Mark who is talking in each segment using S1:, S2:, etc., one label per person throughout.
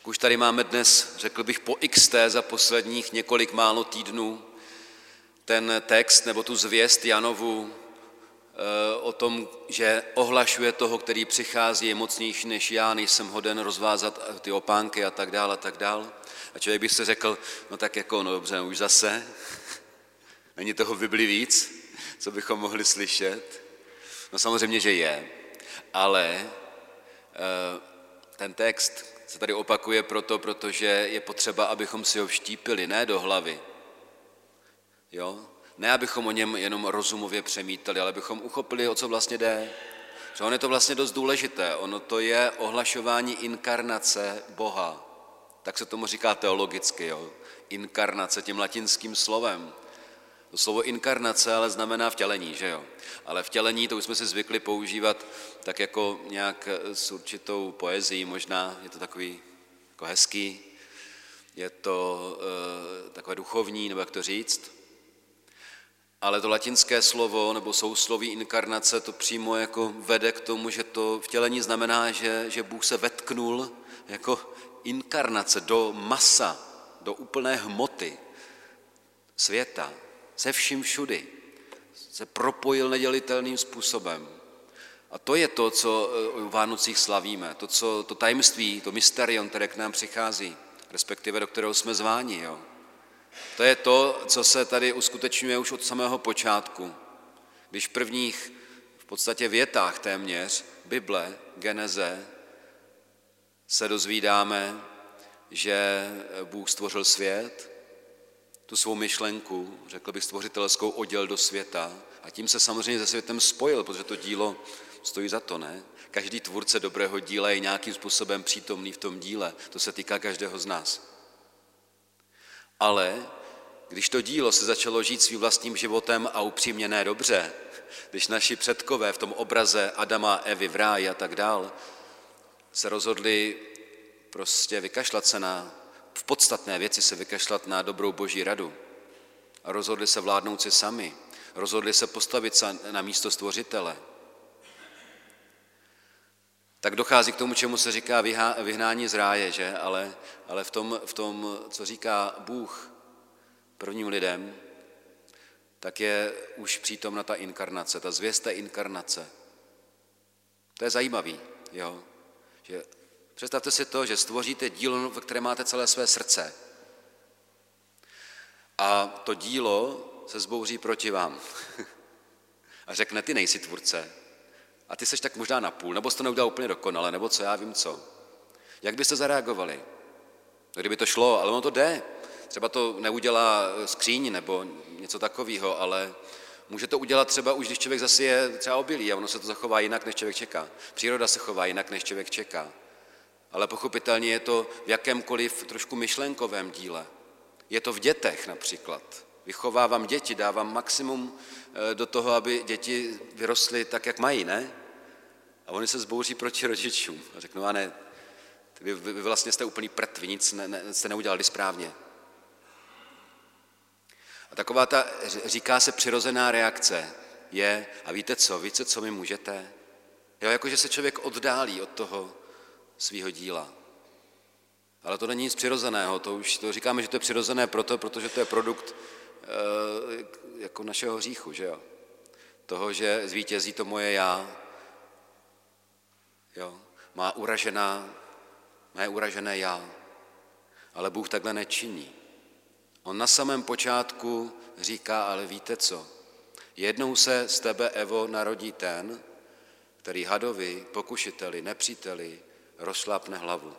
S1: Už tady máme dnes, řekl bych, po XT za posledních několik málo týdnů ten text nebo tu zvěst Janovu o tom, že ohlašuje toho, který přichází, je mocnější než já, nejsem hoden rozvázat ty opánky a tak dál a tak dál. A člověk by si řekl, no tak jako, no dobře, už zase, není toho v Bibli víc, co bychom mohli slyšet? No samozřejmě, že je, ale ten text se tady opakuje protože je potřeba, abychom si ho vštípili, ne do hlavy. Jo? Ne, abychom o něm jenom rozumově přemítali, ale abychom uchopili, o co vlastně jde. Že ono je to vlastně dost důležité. Ono to je ohlašování inkarnace Boha. Tak se tomu říká teologicky, jo? Inkarnace tím latinským slovem. To slovo inkarnace ale znamená vtělení, že jo? Ale vtělení, to už jsme si zvykli používat tak jako nějak s určitou poezií, možná je to takový jako hezký, je to takové duchovní, nebo jak to říct. Ale to latinské slovo nebo sousloví inkarnace to přímo jako vede k tomu, že to vtělení znamená, že Bůh se vetknul jako inkarnace do masa, do úplné hmoty světa, se vším všudy, se propojil nedělitelným způsobem. A to je to, co v Vánocích slavíme, to tajemství, to mysterium, které k nám přichází, respektive do kterého jsme zváni. Jo. To je to, co se tady uskutečňuje už od samého počátku, když v prvních v podstatě větách téměř Bible, Geneze, se dozvídáme, že Bůh stvořil svět, tu svou myšlenku, řekl bych stvořitelskou, oddělil do světa a tím se samozřejmě se světem spojil, protože to dílo stojí za to, ne? Každý tvůrce dobrého díla je nějakým způsobem přítomný v tom díle, to se týká každého z nás. Ale když to dílo se začalo žít svým vlastním životem a upřímně ne dobře, když naši předkové v tom obraze Adama a Evy v ráji a tak dál se rozhodli prostě vykašlat se v podstatné věci se vykašlat na dobrou boží radu a rozhodli se vládnout si sami, rozhodli se postavit se na místo stvořitele, tak dochází k tomu, čemu se říká vyhnání z ráje, že? Ale v tom, co říká Bůh prvním lidem, tak je už přítomna ta inkarnace, ta zvěst té inkarnace. To je zajímavý, jo? Že představte si to, že stvoříte dílo, ve které máte celé své srdce. A to dílo se zbouří proti vám. A řekne, ty nejsi tvůrce. A ty seš tak možná napůl, nebo jsi to neudělal úplně dokonale, nebo co, já vím co. Jak byste zareagovali? Kdyby to šlo, ale ono to jde. Třeba to neudělá skříň nebo něco takového, ale může to udělat třeba už, když člověk zase je třeba obilí a ono se to zachová jinak, než člověk čeká. Příroda se chová jinak, než člověk čeká. Ale pochopitelně je to v jakémkoliv trošku myšlenkovém díle. Je to v dětech například. Vychovávám děti, dávám maximum do toho, aby děti vyrostly tak, jak mají, ne? A oni se zbouří proti rodičům a řeknou, a ne, vy vlastně jste úplný prd, vy nic jste neudělali správně. A taková ta, říká se, přirozená reakce je, a víte, co mi můžete? Jo, jakože se člověk oddálí od toho svýho díla. Ale to není nic přirozeného, to říkáme, že to je přirozené protože to je produkt jako našeho hříchu, že jo? Toho, že zvítězí to moje já, jo? Má uražené já. Ale Bůh takhle nečiní. On na samém počátku říká, ale víte co? Jednou se z tebe, Evo, narodí ten, který hadovi, pokušiteli, nepříteli, rozšlápne hlavu.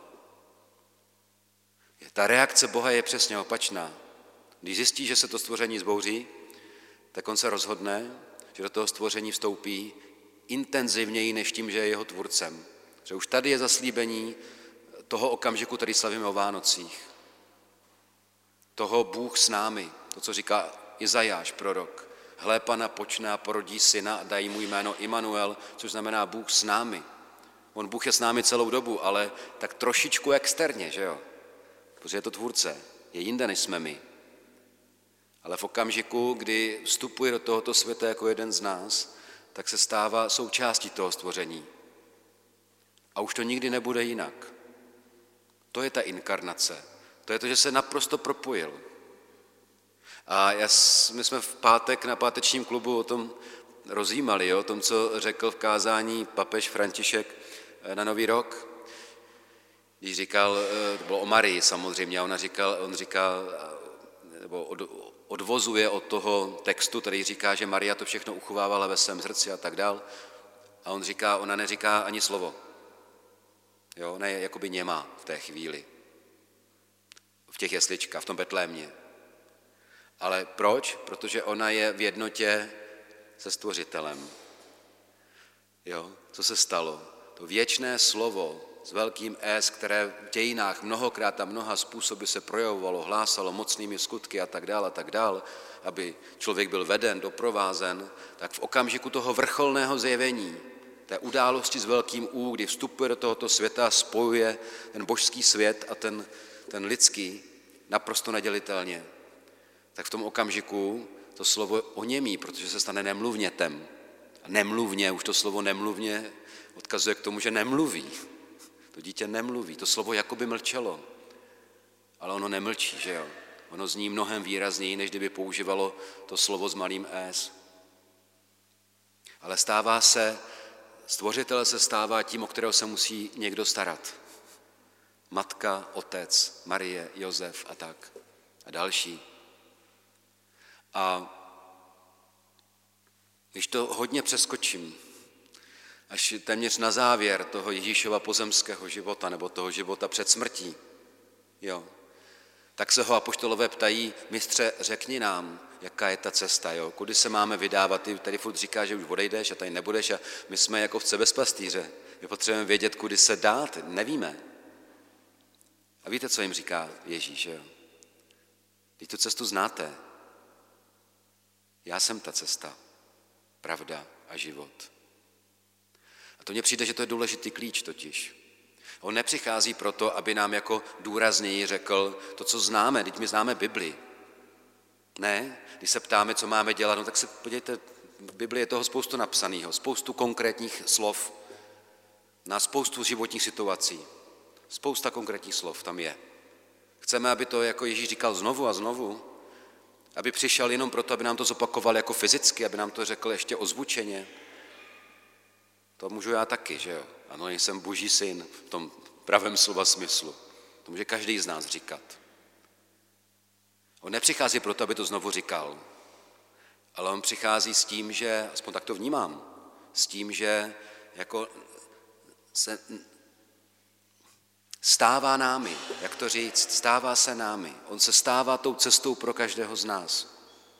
S1: Ta reakce Boha je přesně opačná. Když zjistí, že se to stvoření zbouří, tak on se rozhodne, že do toho stvoření vstoupí intenzivněji než tím, že je jeho tvůrcem. Že už tady je zaslíbení toho okamžiku, který slavíme o Vánocích. Toho Bůh s námi, to, co říká Izajáš, prorok. Hle, Pana počne a porodí syna a dají mu jméno Immanuel, což znamená Bůh s námi. Bůh je s námi celou dobu, ale tak trošičku externě, že jo? Protože je to tvůrce, je jinde, než jsme my. Ale v okamžiku, kdy vstupuje do tohoto světa jako jeden z nás, tak se stává součástí toho stvoření. A už to nikdy nebude jinak. To je ta inkarnace. To je to, že se naprosto propojil. A my jsme v pátek na pátečním klubu o tom rozjímali, o tom, co řekl v kázání papež František na Nový rok. Když říkal, to bylo o Marii samozřejmě, on říkal, nebo odvozuje od toho textu, který říká, že Maria to všechno uchovávala ve svém srdci a tak dál. A ona neříká ani slovo. Jo, ona je jakoby němá v té chvíli. V těch jesličkách, v tom Betlémě. Ale proč? Protože ona je v jednotě se Stvořitelem. Jo, co se stalo? To věčné slovo s velkým S, které v dějinách mnohokrát a mnoha způsoby se projevovalo, hlásalo mocnými skutky a tak dál, aby člověk byl veden, doprovázen, tak v okamžiku toho vrcholného zjevení, té události s velkým U, kdy vstupuje do tohoto světa, spojuje ten božský svět a ten lidský naprosto nedělitelně, tak v tom okamžiku to slovo oněmí, protože se stane nemluvnětem. A nemluvně, už to slovo nemluvně odkazuje k tomu, že nemluví. To dítě nemluví, to slovo jakoby mlčelo, ale ono nemlčí, že jo? Ono zní mnohem výrazněji, než kdyby používalo to slovo s malým S. Ale Stvořitel se stává tím, o kterého se musí někdo starat. Matka, otec, Marie, Josef a tak. A další. A když to hodně přeskočím, až téměř na závěr toho Ježíšova pozemského života nebo toho života před smrtí, jo, tak se ho apoštolové ptají, mistře, řekni nám, jaká je ta cesta, jo, kudy se máme vydávat. Ty tady furt říká, že už odejdeš a tady nebudeš a my jsme jako v bezpastýře. My potřebujeme vědět, kudy se dát, nevíme. A víte, co jim říká Ježíš, jo? Když tu cestu znáte, já jsem ta cesta, pravda a život. A to mně přijde, že to je důležitý klíč totiž. On nepřichází proto, aby nám jako důrazněji řekl to, co známe, teď my známe Bibli. Ne, když se ptáme, co máme dělat, no tak se podívejte, v Bibli je toho spoustu napsaného, spoustu konkrétních slov na spoustu životních situací. Spousta konkrétních slov tam je. Chceme, aby to jako Ježíš říkal znovu a znovu, aby přišel jenom proto, aby nám to zopakoval jako fyzicky, aby nám to řekl ještě ozvučeně. To můžu já taky, že jo? Ano, jsem Boží syn v tom pravém slova smyslu. To může každý z nás říkat. On nepřichází proto, aby to znovu říkal, ale on přichází s tím, že, aspoň tak to vnímám, s tím, že jako se stává námi, jak to říct, stává se námi. On se stává tou cestou pro každého z nás.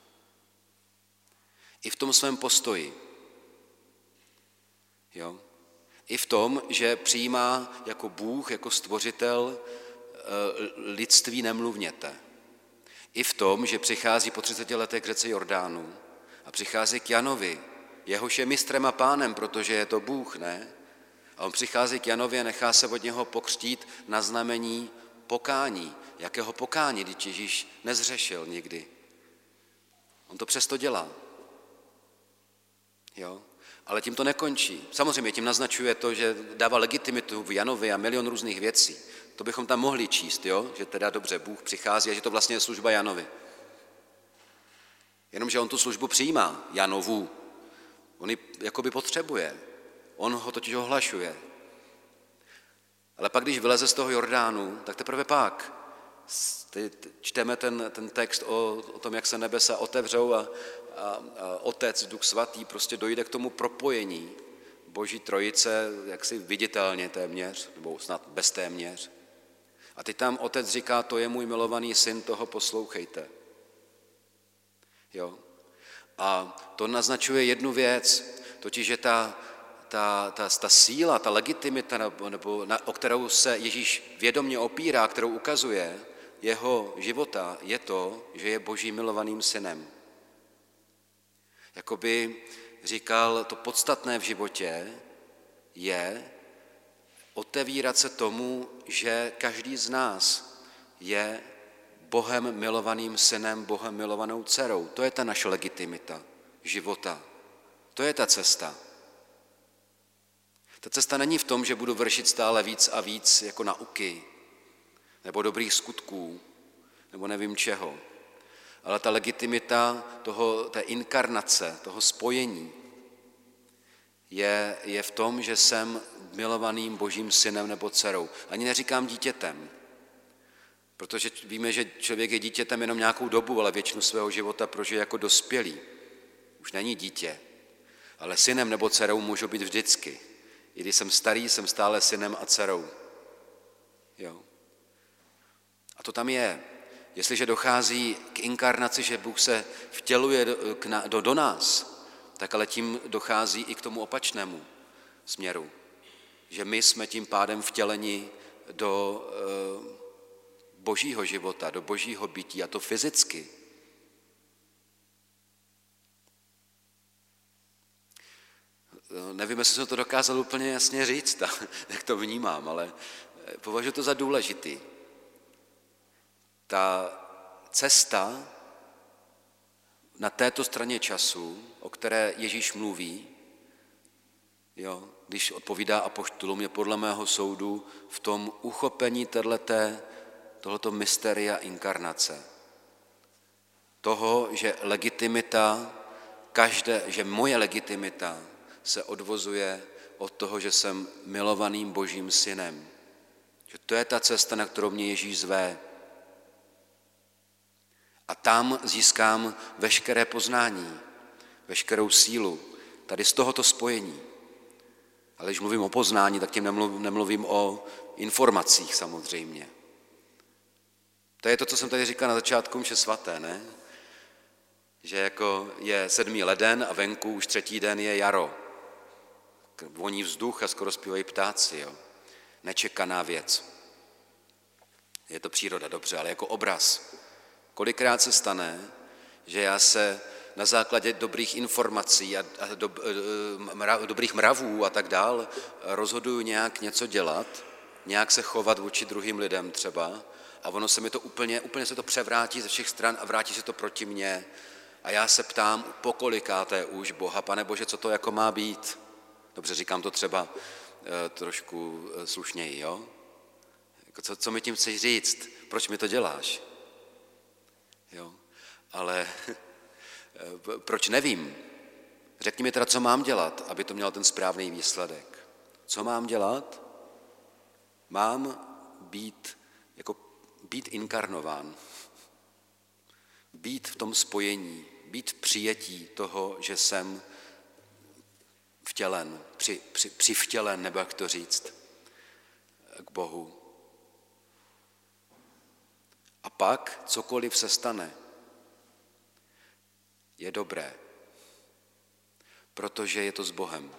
S1: I v tom svém postoji. Jo? I v tom, že přijímá jako Bůh, jako stvořitel lidství nemluvněte. I v tom, že přichází po 30 letech k řece Jordánu a přichází k Janovi, jehož je mistrem a pánem, protože je to Bůh, ne? A on přichází k Janovi a nechá se od něho pokřtít na znamení pokání. Jakého pokání, když Ježíš nezřešil nikdy? On to přesto dělá. Jo? Ale tím to nekončí. Samozřejmě tím naznačuje to, že dává legitimitu v Janovi a milion různých věcí. To bychom tam mohli číst, jo? Že teda dobře, Bůh přichází a že to vlastně je služba Janovi. Jenomže on tu službu přijímá, Janovu. On ji jakoby potřebuje. On ho totiž ohlašuje. Ale pak, když vyleze z toho Jordánu, tak teprve pak čteme ten text o tom, jak se nebesa otevřou a Otec, Duch Svatý prostě dojde k tomu propojení Boží trojice, jaksi viditelně téměř, nebo snad bez téměř. A teď tam Otec říká, to je můj milovaný syn, toho poslouchejte. Jo? A to naznačuje jednu věc, totiž že ta síla, ta legitimita, o kterou se Ježíš vědomě opírá, kterou ukazuje jeho života, je to, že je Božím milovaným synem. Jakoby říkal, to podstatné v životě je otevírat se tomu, že každý z nás je Bohem milovaným synem, Bohem milovanou dcerou. To je ta naše legitimita života. To je ta cesta. Ta cesta není v tom, že budu vršit stále víc a víc jako nauky, nebo dobrých skutků, nebo nevím čeho. Ale ta legitimita té inkarnace, toho spojení je v tom, že jsem milovaným Božím synem nebo dcerou. Ani neříkám dítětem, protože víme, že člověk je dítětem jenom nějakou dobu, ale většinu svého života prožije jako dospělý. Už není dítě, ale synem nebo dcerou můžu být vždycky. I když jsem starý, jsem stále synem a dcerou. Jo. A to tam je. Jestliže dochází k inkarnaci, že Bůh se vtěluje do nás, tak ale tím dochází i k tomu opačnému směru. Že my jsme tím pádem vtěleni do Božího života, do Božího bytí, a to fyzicky. Nevím, jestli jsem to dokázal úplně jasně říct, jak to vnímám, ale považuji to za důležitý. Ta cesta na této straně času, o které Ježíš mluví, jo, když odpovídá apoštolům, je podle mého soudu v tom uchopení tohleto mysteria inkarnace. Toho, že že moje legitimita se odvozuje od toho, že jsem milovaným Božím synem. Že to je ta cesta, na kterou mě Ježíš zve. A tam získám veškeré poznání, veškerou sílu, tady z tohoto spojení. Ale když mluvím o poznání, tak tím nemluvím o informacích samozřejmě. To je to, co jsem tady říkal na začátku mše svaté, ne? Že jako je 7. leden a venku už 3. den je jaro. Voní vzduch a skoro zpívají ptáci, jo? Nečekaná věc. Je to příroda, dobře, ale jako obraz. Kolikrát se stane, že já se na základě dobrých informací a dobrých mravů a tak dál rozhoduju nějak něco dělat, nějak se chovat vůči druhým lidem třeba, a ono se mi to úplně se to převrátí ze všech stran a vrátí se to proti mně. A já se ptám pokolikáté už Boha, Pane Bože, co to jako má být? Dobře, říkám to třeba trošku slušněji, jo? Jako co mi tím chceš říct? Proč mi to děláš? Jo? Ale proč nevím? Řekni mi teda, co mám dělat, aby to mělo ten správný výsledek. Co mám dělat? Mám být inkarnován. Být v tom spojení, být v přijetí toho, že jsem vtělen, přivtělen, nebo jak to říct, k Bohu. A pak cokoliv se stane, je dobré, protože je to s Bohem.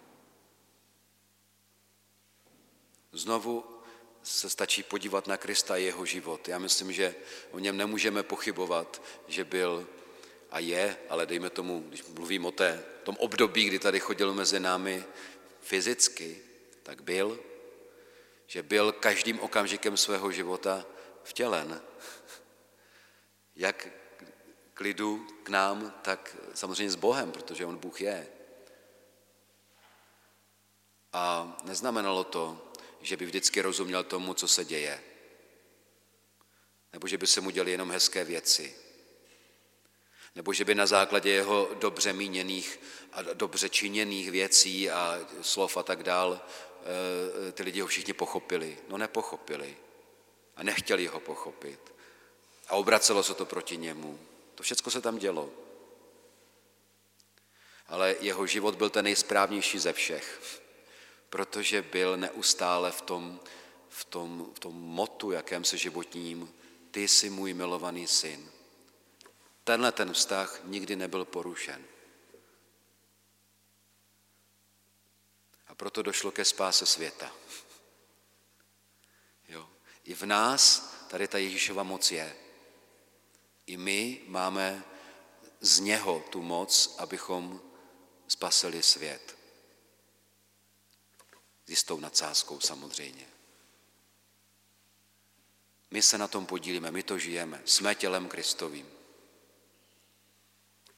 S1: Znovu se stačí podívat na Krista a jeho život. Já myslím, že o něm nemůžeme pochybovat, že byl a je, ale dejme tomu, když mluvím o tom období, kdy tady chodil mezi námi fyzicky, tak že byl každým okamžikem svého života vtělen. Jak k lidu, k nám, tak samozřejmě s Bohem, protože on Bůh je. A neznamenalo to, že by vždycky rozuměl tomu, co se děje. Nebo že by se mu děly jenom hezké věci. Nebo že by na základě jeho dobře míněných a dobře činěných věcí a slov a tak dál ty lidi ho všichni pochopili. No nepochopili. A nechtěli ho pochopit. A obracelo se to proti němu. To všecko se tam dělo. Ale jeho život byl ten nejsprávnější ze všech. Protože byl neustále v tom motu, jakémsi životním, ty jsi můj milovaný syn. Tenhle ten vztah nikdy nebyl porušen. A proto došlo ke spáse světa. Jo. I v nás tady ta Ježíšova moc je. I my máme z něho tu moc, abychom spasili svět. S jistou nadsázkou samozřejmě. My se na tom podílíme, my to žijeme, jsme tělem Kristovým.